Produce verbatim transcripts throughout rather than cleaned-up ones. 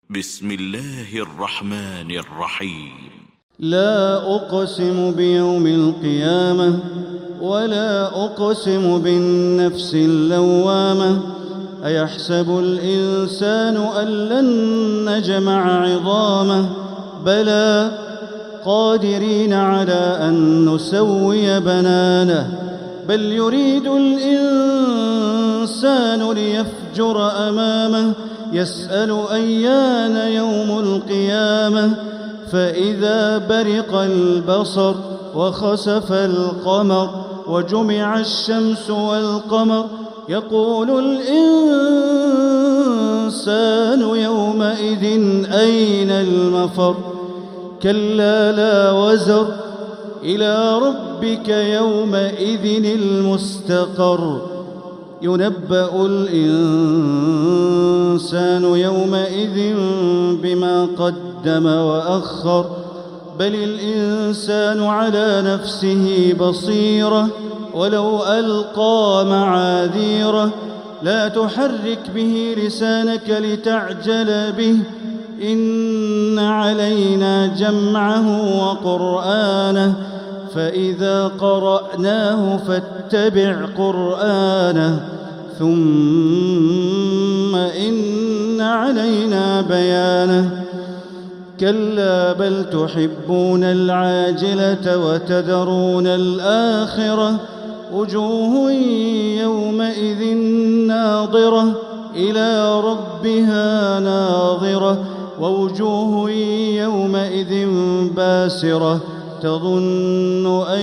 بسم الله الرحمن الرحيم. لا أقسم بيوم القيامة ولا أقسم بالنفس اللوامة. أيحسب الإنسان أن لن نجمع عظامه بلى قادرين على أن نسوي بنانه بل يريد الإنسان ليفجر أمامه يسأل أيان يوم القيامة فإذا برق البصر وخسف القمر وجمع الشمس والقمر يقول الإنسان يومئذ أين المفر كلا لا وزر إلى ربك يومئذ المستقر ينبأ الإنسان يومئذ بما قدم وأخر بل الإنسان على نفسه بصيرة ولو ألقى معاذيره لا تحرك به لسانك لتعجل به إن علينا جمعه وقرآنه فإذا قرأناه فاتبع قرآنه ثم إن علينا بيانه كلا بل تحبون العاجلة وتذرون الآخرة وجوه يومئذ ناظرة إلى ربها ناظرة ووجوه يومئذ باسرة تظن أن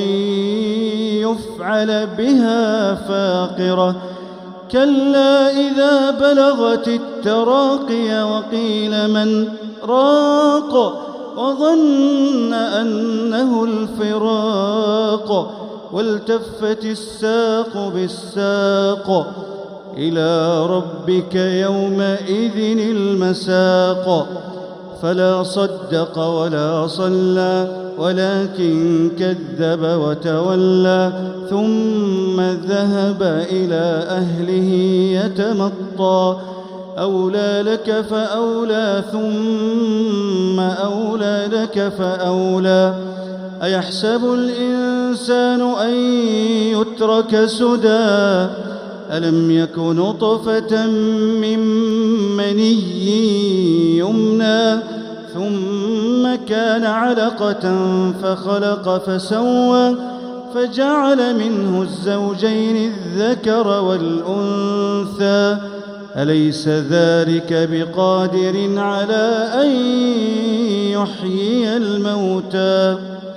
يفعل بها فاقرة كلا إذا بلغت التراقي وقيل من راق وظن أنه الفراق والتفت الساق بالساق إلى ربك يومئذ المساق فلا صدق ولا صلى ولكن كذب وتولى ثم ذهب إلى أهله يتمطى أولى لك فأولى ثم أولى لك فأولى أيحسب الإنسان أن يترك سدى ألم يك نطفة من مني يمنى ثم كان علقة فخلق فسوى فجعل منه الزوجين الذكر والأنثى أليس ذلك بقادر على أن يحيي الموتى